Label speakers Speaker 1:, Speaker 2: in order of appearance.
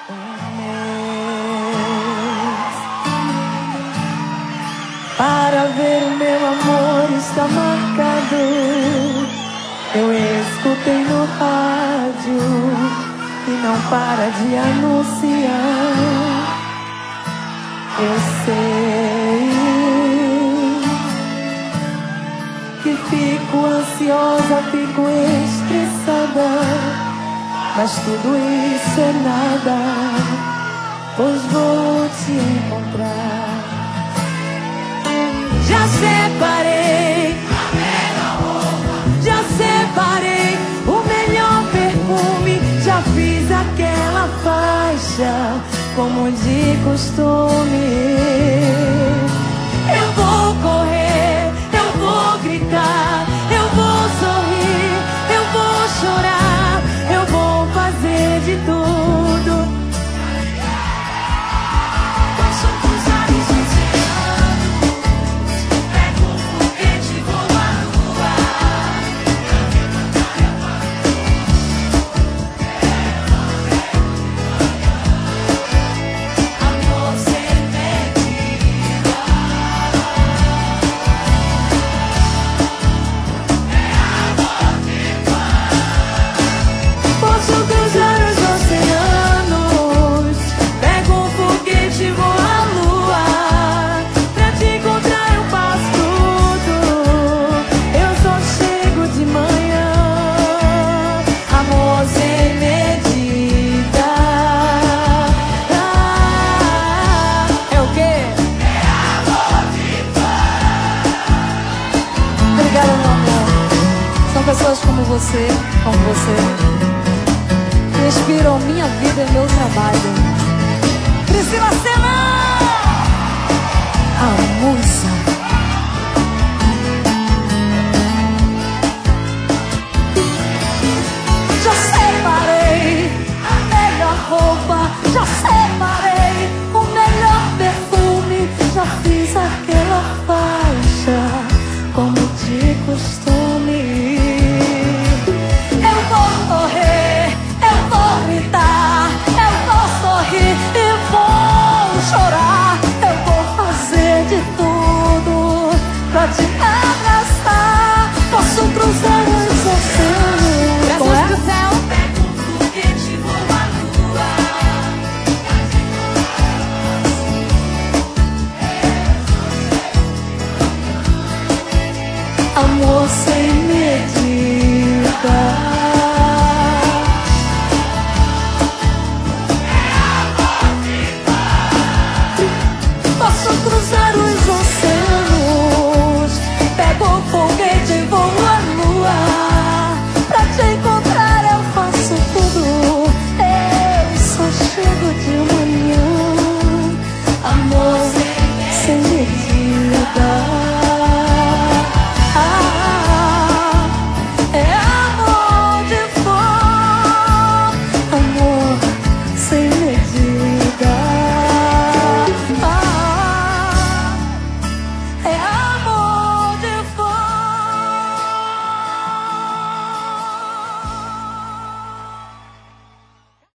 Speaker 1: Para ver o meu amor está marcado. Eu escutei no rádio e não para de anunciar. Eu sei que fico ansiosa, fico estressada, mas tudo isso é nada, pois vou te encontrar. Já separei o melhor perfume, já fiz aquela faixa como de costume. Eu vou correr, eu vou gritar, eu vou sorrir, eu vou chorar, eu vou fazer de tudo. Posso cruzar os oceanos, pego um foguete e vou à lua. Amor sem medida. Posso cruzar os oceanos, pego um foguete e vou à lua. Pra te encontrar eu faço tudo, eu só chego de manhã. Amor sem medida. É o quê? Obrigada, meu amor. São pessoas como você, que inspiram minha vida e meu trabalho. Priscila Senna, a musa. Já separei a melhor roupa, já separei o melhor perfume, já fiz aquela faixa como de costume. Eu vou correr, eu vou gritar, eu vou sorrir e vou chorar. Eu vou fazer de tudo pra te abraçar. Posso cruzar os oceanos. Como é? Pego um foguete e vou à lua. Amor